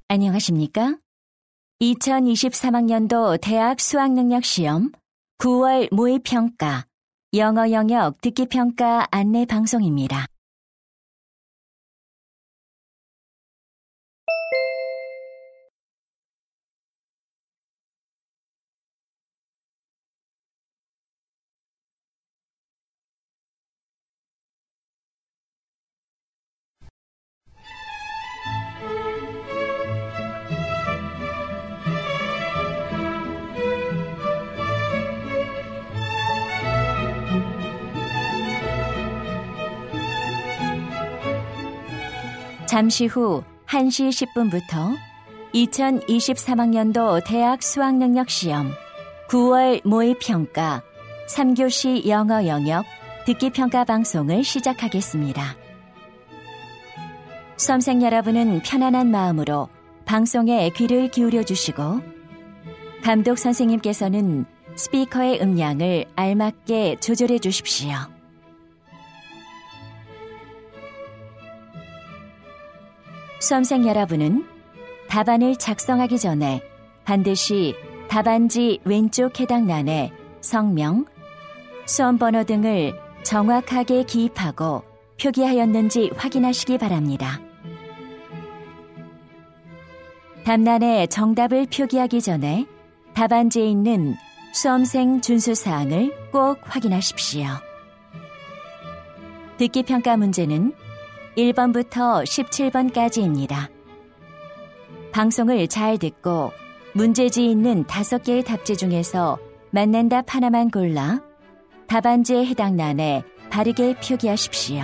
안녕하십니까? 2023학년도 대학 수학능력시험 9월 모의평가 영어 영역 듣기평가 안내 방송입니다. 잠시 후 1시 10분부터 2023학년도 대학 수학능력시험 9월 모의평가 3교시 영어 영역 듣기평가 방송을 시작하겠습니다. 수험생 여러분은 편안한 마음으로 방송에 귀를 기울여 주시고 감독 선생님께서는 스피커의 음량을 알맞게 조절해 주십시오. 수험생 여러분은 답안을 작성하기 전에 반드시 답안지 왼쪽 해당란에 성명, 수험번호 등을 정확하게 기입하고 표기하였는지 확인하시기 바랍니다. 답란에 정답을 표기하기 전에 답안지에 있는 수험생 준수사항을 꼭 확인하십시오. 듣기평가 문제는 1번부터 17번까지입니다. 방송을 잘 듣고 문제지에 있는 5개의 답지 중에서 맞는 답 하나만 골라 답안지에 해당 란에 바르게 표기하십시오.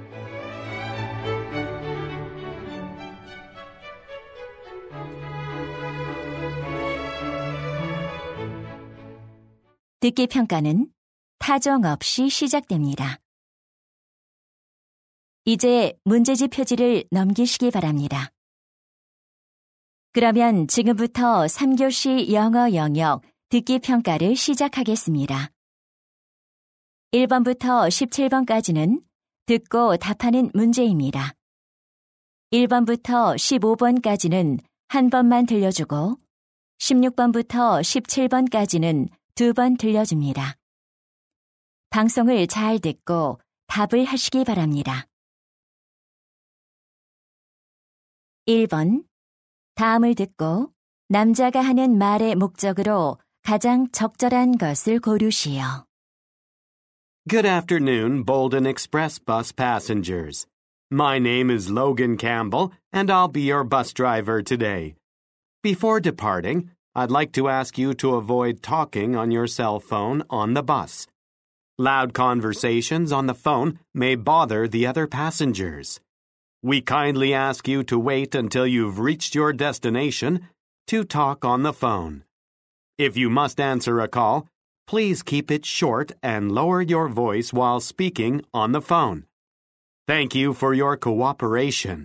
듣기평가는 타정 없이 시작됩니다. 이제 문제지 표지를 넘기시기 바랍니다. 그러면 지금부터 3교시 영어 영역 듣기평가를 시작하겠습니다. 1번부터 17번까지는 듣고 답하는 문제입니다. 1번부터 15번까지는 한 번만 들려주고 16번부터 17번까지는 2번 들려줍니다. 방송을 잘 듣고 답을 하시기 바랍니다. 1번. 다음을 듣고 남자가 하는 말의 목적으로 가장 적절한 것을 고르시오. Good afternoon, Bolden Express bus passengers. My name is Logan Campbell, and I'll be your bus driver today. Before departing, I'd like to ask you to avoid talking on your cell phone on the bus. Loud conversations on the phone may bother the other passengers. We kindly ask you to wait until you've reached your destination to talk on the phone. If you must answer a call, please keep it short and lower your voice while speaking on the phone. Thank you for your cooperation.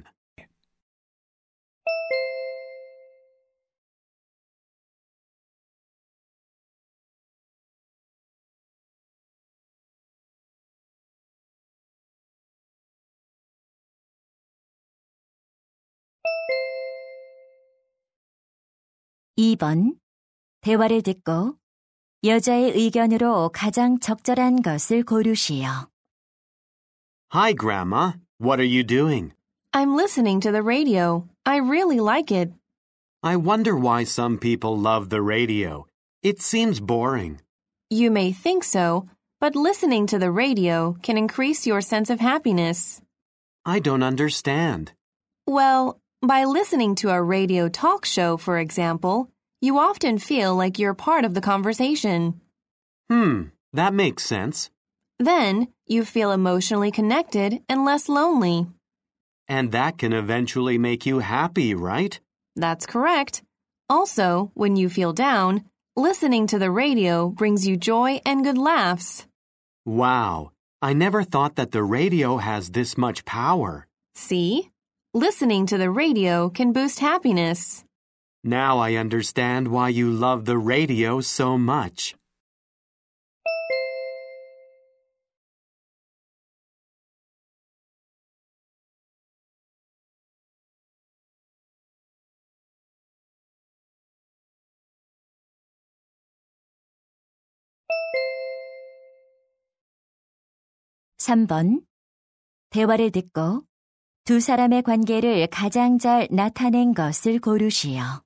(2번) 대화를 듣고 여자의 의견으로 가장 적절한 것을 고르시오. Hi, Grandma. What are you doing? I'm listening to the radio. I really like it. I wonder why some people love the radio. It seems boring. You may think so, but listening to the radio can increase your sense of happiness. I don't understand. Well, by listening to a radio talk show, for example, you often feel like you're part of the conversation. That makes sense. Then, you feel emotionally connected and less lonely. And that can eventually make you happy, right? That's correct. Also, when you feel down, listening to the radio brings you joy and good laughs. Wow, I never thought that the radio has this much power. See? Listening to the radio can boost happiness. Now I understand why you love the radio so much. 3번. 대화를 듣고 두 사람의 관계를 가장 잘 나타낸 것을 고르시오.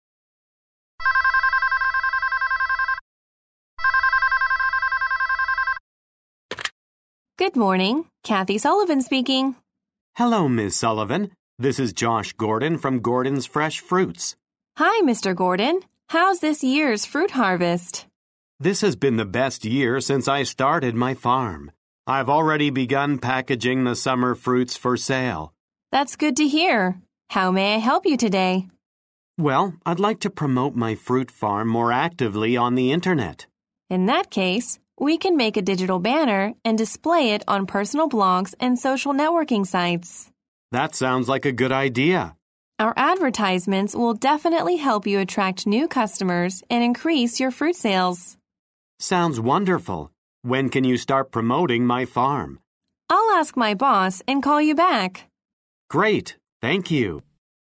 Good morning. Kathy Sullivan speaking. Hello, Miss Sullivan. This is Josh Gordon from Gordon's Fresh Fruits. Hi, Mr. Gordon. How's this year's fruit harvest? This has been the best year since I started my farm. I've already begun packaging the summer fruits for sale. That's good to hear. How may I help you today? Well, I'd like to promote my fruit farm more actively on the internet. In that case, we can make a digital banner and display it on personal blogs and social networking sites. That sounds like a good idea. Our advertisements will definitely help you attract new customers and increase your fruit sales. Sounds wonderful. When can you start promoting my farm? I'll ask my boss and call you back. Great. Thank you.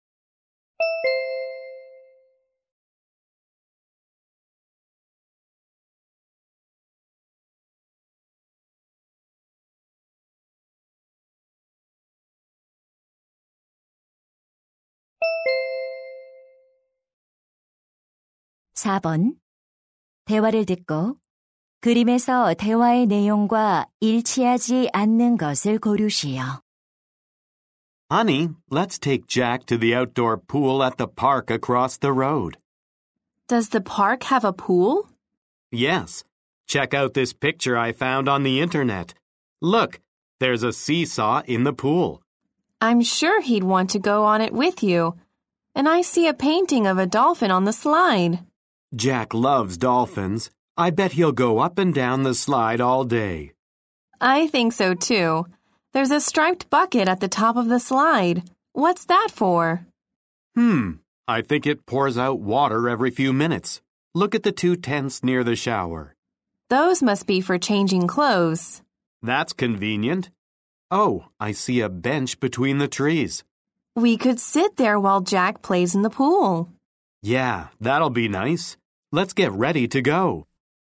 (4번) 대화를 듣고 그림에서 대화의 내용과 일치하지 않는 것을 고르시오. Honey, let's take Jack to the outdoor pool at the park across the road. Does the park have a pool? Yes. Check out this picture I found on the internet. Look, there's a seesaw in the pool. I'm sure he'd want to go on it with you. And I see a painting of a dolphin on the slide. Jack loves dolphins. I bet he'll go up and down the slide all day. I think so too. There's a striped bucket at the top of the slide. What's that for? I think it pours out water every few minutes. Look at the two tents near the shower. Those must be for changing clothes. That's convenient. Oh, I see a bench between the trees. We could sit there while Jack plays in the pool. Yeah, that'll be nice. Let's get ready to go.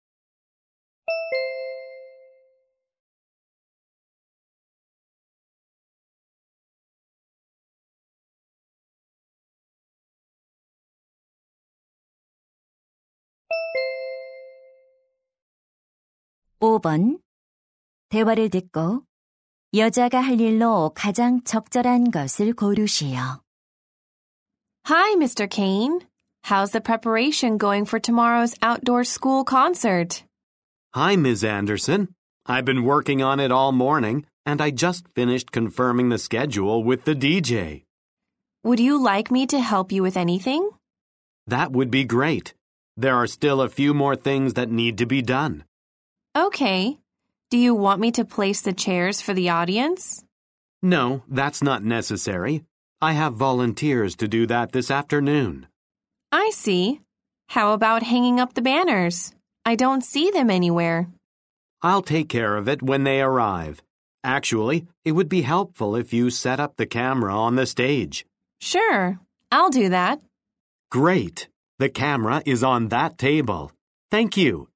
(5번) 대화를 듣고 여자가 할 일로 가장 적절한 것을 고르시오. Hi, Mr. Kane. How's the preparation going for tomorrow's outdoor school concert? Hi, Ms. Anderson. I've been working on it all morning, and I just finished confirming the schedule with the DJ. Would you like me to help you with anything? That would be great. There are still a few more things that need to be done. Okay. Do you want me to place the chairs for the audience? No, that's not necessary. I have volunteers to do that this afternoon. I see. How about hanging up the banners? I don't see them anywhere. I'll take care of it when they arrive. Actually, it would be helpful if you set up the camera on the stage. Sure, I'll do that. Great. The camera is on that table. Thank you.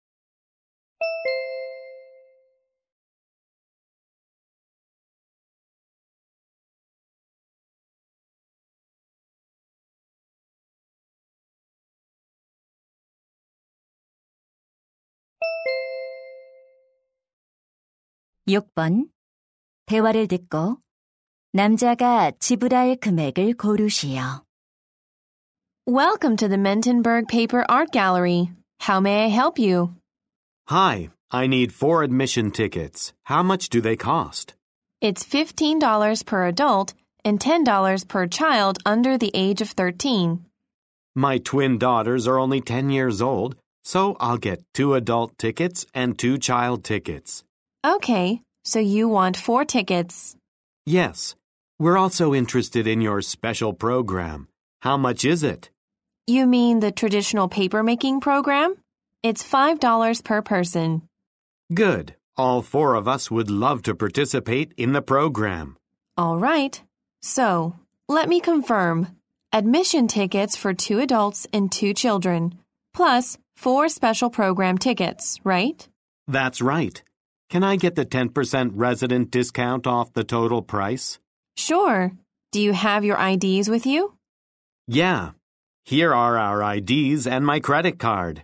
(6번) 대화를 듣고 남자가 지불할 금액을 고르시오. Welcome to the Mentenberg Paper Art Gallery. How may I help you? Hi, I need 4 admission tickets. How much do they cost? It's $15 per adult and $10 per child under the age of 13. My twin daughters are only 10 years old, so I'll get 2 adult tickets and 2 child tickets. Okay, so you want 4 tickets. Yes. We're also interested in your special program. How much is it? You mean the traditional paper-making program? It's $5 per person. Good. All 4 of us would love to participate in the program. All right. So, let me confirm. Admission tickets for 2 adults and 2 children, plus 4 special program tickets, right? That's right. Can I get the 10% resident discount off the total price? Sure. Do you have your IDs with you? Yeah. Here are our IDs and my credit card.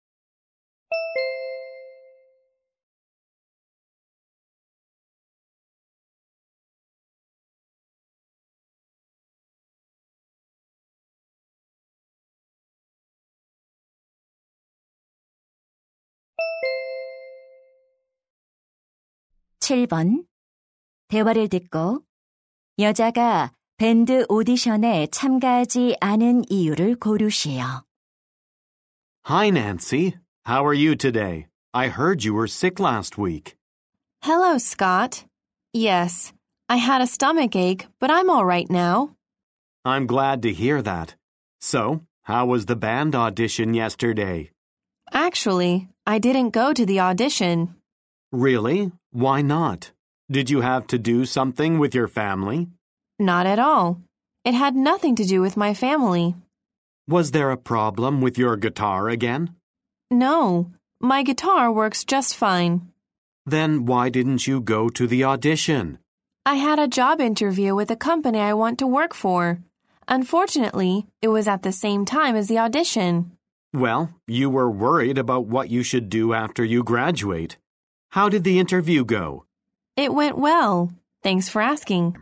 (7번) 대화를 듣고 여자가 밴드 오디션에 참가하지 않은 이유를 고르시오. Hi, Nancy. How are you today? I heard you were sick last week. Hello, Scott. Yes, I had a stomach ache, but I'm all right now. I'm glad to hear that. So, how was the band audition yesterday? Actually, I didn't go to the audition. Really? Why not? Did you have to do something with your family? Not at all. It had nothing to do with my family. Was there a problem with your guitar again? No, my guitar works just fine. Then why didn't you go to the audition? I had a job interview with a company I want to work for. Unfortunately, it was at the same time as the audition. Well, you were worried about what you should do after you graduate. How did the interview go? It went well. Thanks for asking.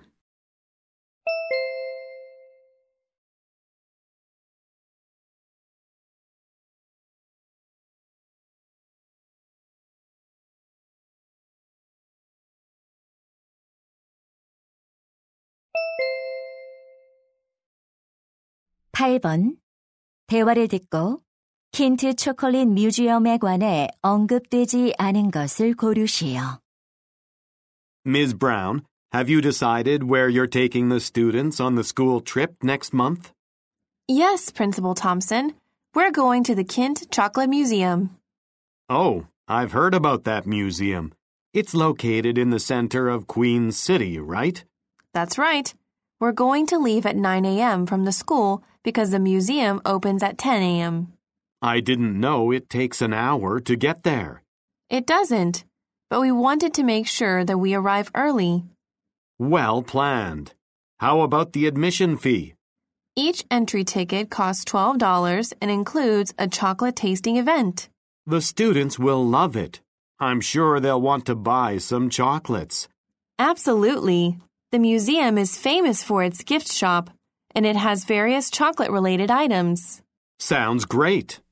(8번) 대화를 듣고 킨트 초콜릿 뮤지엄에 관해 언급되지 않은 것을 고르시오. Ms. Brown, have you decided where you're taking the students on the school trip next month? Yes, Principal Thompson. We're going to the Kint Chocolate Museum. Oh, I've heard about that museum. It's located in the center of Queen City, right? That's right. We're going to leave at 9 a.m. from the school because the museum opens at 10 a.m. I didn't know it takes an hour to get there. It doesn't, but we wanted to make sure that we arrive early. Well planned. How about the admission fee? Each entry ticket costs $12 and includes a chocolate tasting event. The students will love it. I'm sure they'll want to buy some chocolates. Absolutely. The museum is famous for its gift shop, and it has various chocolate-related items. Sounds great.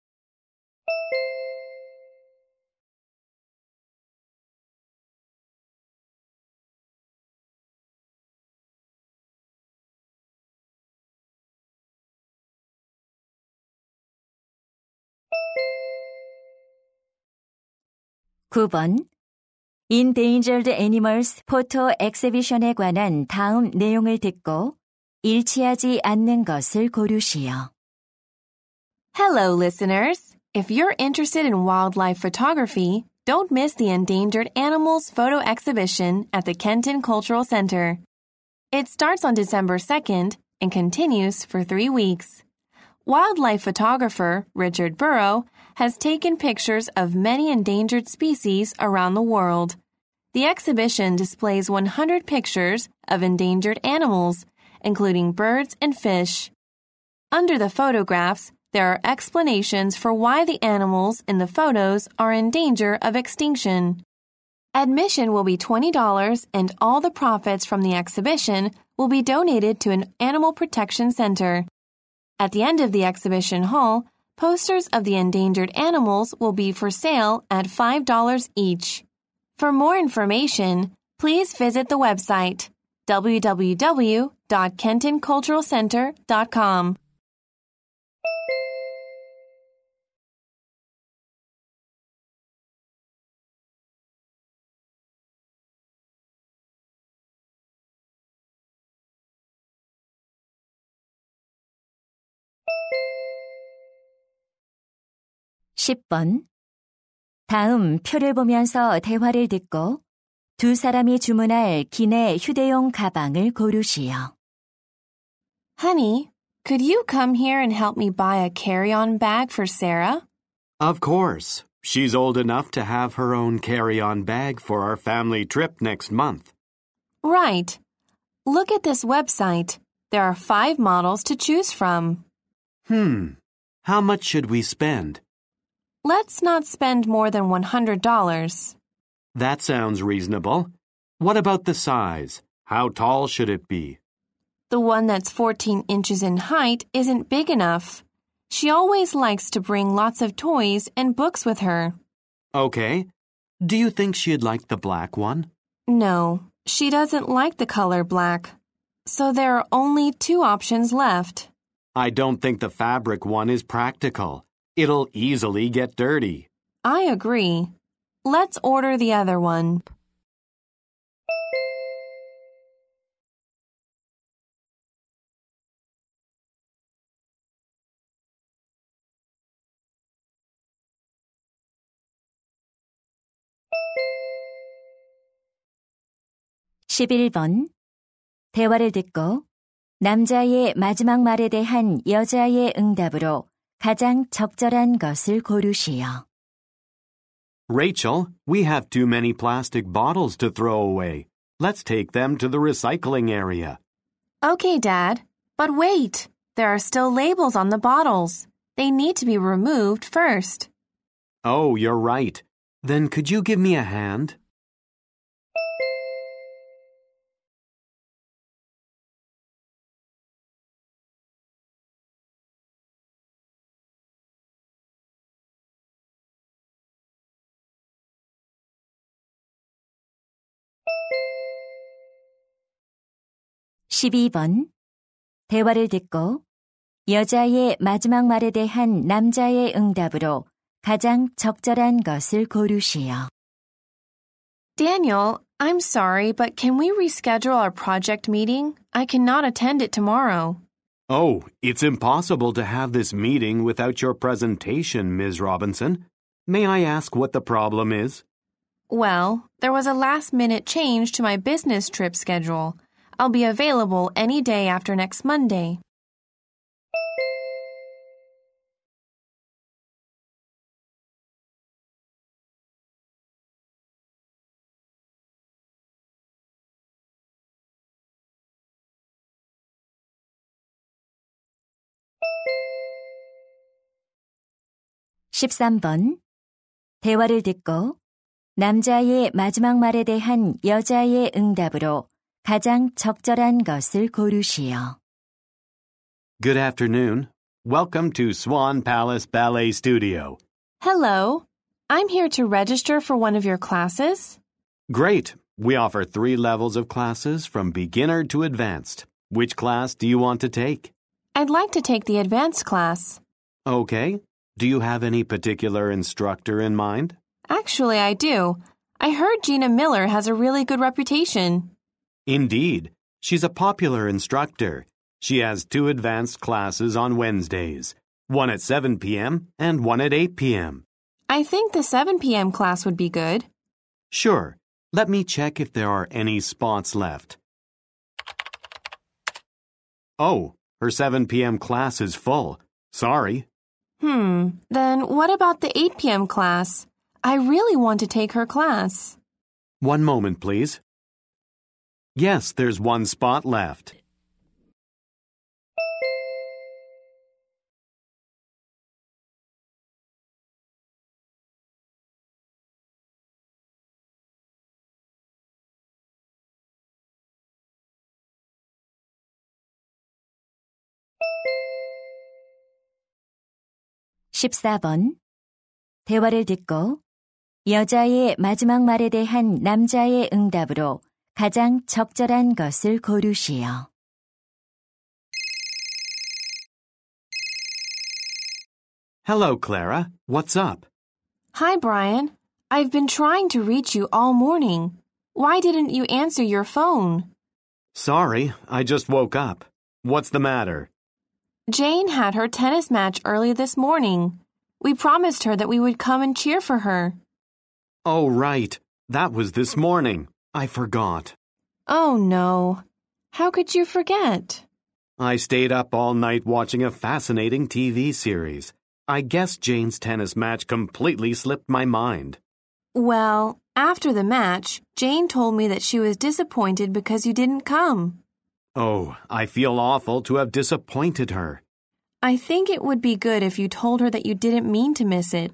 (9번) Endangered Animals 포토 엑시비션에 관한 다음 내용을 듣고 일치하지 않는 것을 고르시오. Hello, listeners. If you're interested in wildlife photography, don't miss the Endangered Animals photo exhibition at the Kenton Cultural Center. It starts on December 2nd and continues for 3 weeks. Wildlife photographer Richard Burrow has taken pictures of many endangered species around the world. The exhibition displays 100 pictures of endangered animals, including birds and fish. Under the photographs, there are explanations for why the animals in the photos are in danger of extinction. Admission will be $20 and all the profits from the exhibition will be donated to an animal protection center. At the end of the exhibition hall, posters of the endangered animals will be for sale at $5 each. For more information, please visit the website www.kentonculturalcenter.com. (10번) 다음 표를 보면서 대화를 듣고 두 사람이 주문할 기내 휴대용 가방을 고르시오. Honey, could you come here and help me buy a carry-on bag for Sarah? Of course. She's old enough to have her own carry-on bag for our family trip next month. Right. Look at this website. There are 5 models to choose from. How much should we spend? Let's not spend more than $100. That sounds reasonable. What about the size? How tall should it be? The one that's 14 inches in height isn't big enough. She always likes to bring lots of toys and books with her. Okay. Do you think she'd like the black one? No, she doesn't like the color black. So there are only 2 options left. I don't think the fabric one is practical. It'll easily get dirty. I agree. Let's order the other one. (11번) 대화를 듣고 남자의 마지막 말에 대한 여자의 응답으로 가장 적절한 것을 고르시오. Rachel, we have too many plastic bottles to throw away. Let's take them to the recycling area. Okay, Dad. But wait. There are still labels on the bottles. They need to be removed first. Oh, you're right. Then could you give me a hand? (12번) 대화를 듣고 여자의 마지막 말에 대한 남자의 응답으로 가장 적절한 것을 고르시오. Daniel, I'm sorry, but can we reschedule our project meeting? I cannot attend it tomorrow. Oh, it's impossible to have this meeting without your presentation, Ms. Robinson. May I ask what the problem is? Well, there was a last-minute change to my business trip schedule. I'll be available any day after next Monday. (13번) 대화를 듣고 남자의 마지막 말에 대한 여자의 응답으로 가장 적절한 것을 고르시오. Good afternoon. Welcome to Swan Palace Ballet Studio. Hello. I'm here to register for one of your classes. Great. We offer 3 levels of classes from beginner to advanced. Which class do you want to take? I'd like to take the advanced class. Okay. Do you have any particular instructor in mind? Actually, I do. I heard Gina Miller has a really good reputation. Indeed. She's a popular instructor. She has 2 advanced classes on Wednesdays, one at 7 p.m. and one at 8 p.m. I think the 7 p.m. class would be good. Sure. Let me check if there are any spots left. Oh, her 7 p.m. class is full. Sorry. Then what about the 8 p.m. class? I really want to take her class. One moment, please. Yes, there's 1 spot left. (14번) 대화를 듣고 여자의 마지막 말에 대한 남자의 응답으로 가장 적절한 것을 고르시오. Hello, Clara. What's up? Hi, Brian. I've been trying to reach you all morning. Why didn't you answer your phone? Sorry, I just woke up. What's the matter? Jane had her tennis match early this morning. We promised her that we would come and cheer for her. Oh, right. That was this morning. I forgot. Oh, no. How could you forget? I stayed up all night watching a fascinating TV series. I guess Jane's tennis match completely slipped my mind. Well, after the match, Jane told me that she was disappointed because you didn't come. Oh, I feel awful to have disappointed her. I think it would be good if you told her that you didn't mean to miss it.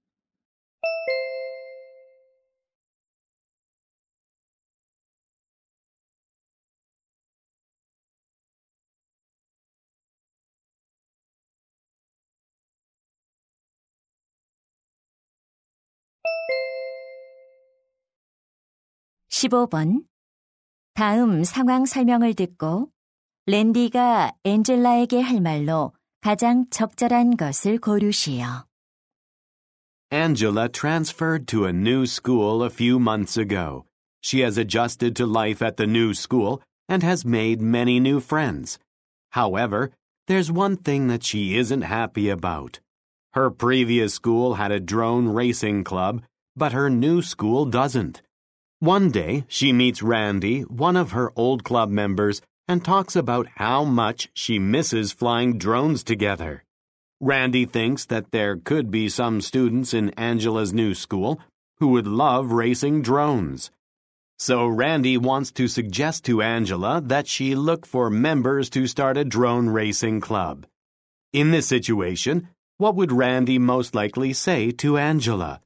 (15번) 다음 상황 설명을 듣고 랜디가 앤젤라에게 할 말로 가장 적절한 것을 고르시오. Angela transferred to a new school a few months ago. She has adjusted to life at the new school and has made many new friends. However, there's one thing that she isn't happy about. Her previous school had a drone racing club, but her new school doesn't. One day, she meets Randy, one of her old club members, and talks about how much she misses flying drones together. Randy thinks that there could be some students in Angela's new school who would love racing drones. So Randy wants to suggest to Angela that she look for members to start a drone racing club. In this situation, what would Randy most likely say to Angela?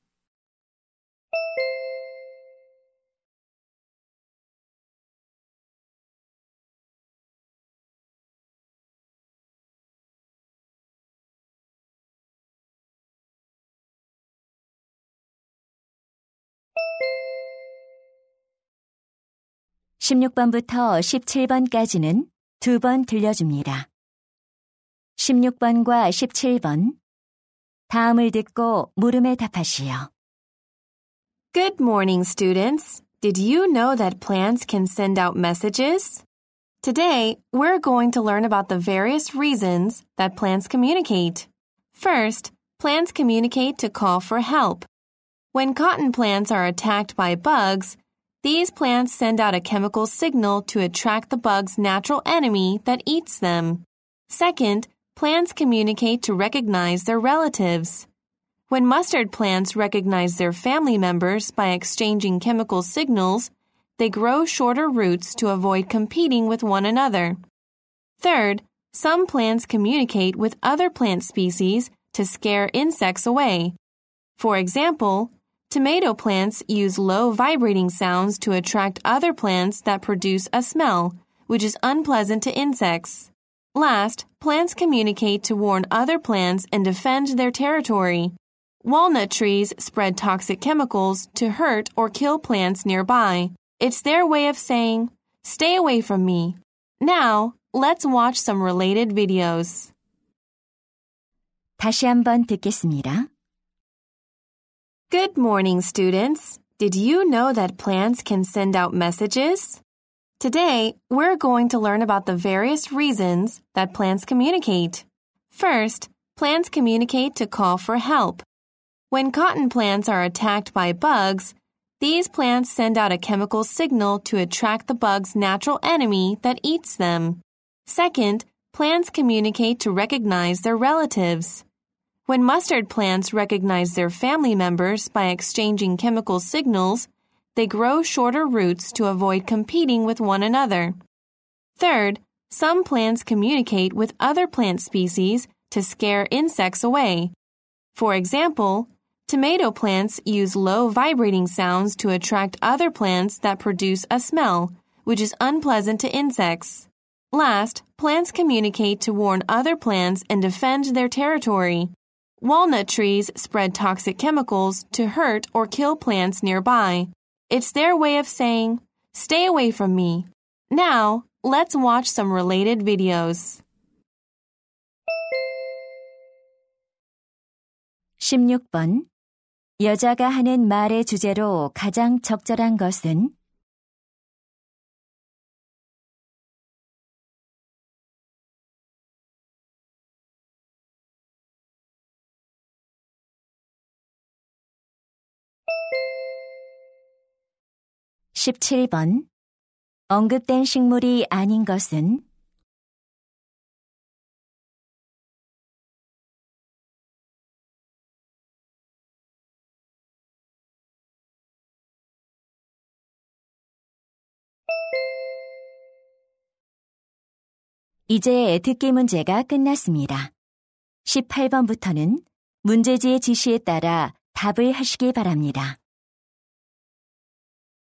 (16번부터 17번까지는 2번 들려줍니다. 16번과 17번 다음을 듣고 물음에 답하시오. Good morning, students. Did you know that plants can send out messages? Today, we're going to learn about the various reasons that plants communicate. First, plants communicate to call for help. When cotton plants are attacked by bugs, these plants send out a chemical signal to attract the bug's natural enemy that eats them. Second, plants communicate to recognize their relatives. When mustard plants recognize their family members by exchanging chemical signals, they grow shorter roots to avoid competing with one another. Third, some plants communicate with other plant species to scare insects away. For example, tomato plants use low vibrating sounds to attract other plants that produce a smell, which is unpleasant to insects. Last, plants communicate to warn other plants and defend their territory. Walnut trees spread toxic chemicals to hurt or kill plants nearby. It's their way of saying, "Stay away from me." Now, let's watch some related videos. 다시 한번 듣겠습니다. Good morning, students. Did you know that plants can send out messages? Today, we're going to learn about the various reasons that plants communicate. First, plants communicate to call for help. When cotton plants are attacked by bugs, these plants send out a chemical signal to attract the bug's natural enemy that eats them. Second, plants communicate to recognize their relatives. When mustard plants recognize their family members by exchanging chemical signals, they grow shorter roots to avoid competing with one another. Third, some plants communicate with other plant species to scare insects away. For example, tomato plants use low vibrating sounds to attract other plants that produce a smell, which is unpleasant to insects. Last, plants communicate to warn other plants and defend their territory. Walnut trees spread toxic chemicals to hurt or kill plants nearby. It's their way of saying, "Stay away from me." Now, let's watch some related videos. 16번 여자가 하는 말의 주제로 가장 적절한 것은 (17번) 언급된 식물이 아닌 것은 이제 듣기 문제가 끝났습니다. 18번부터는 문제지의 지시에 따라 답을 하시기 바랍니다.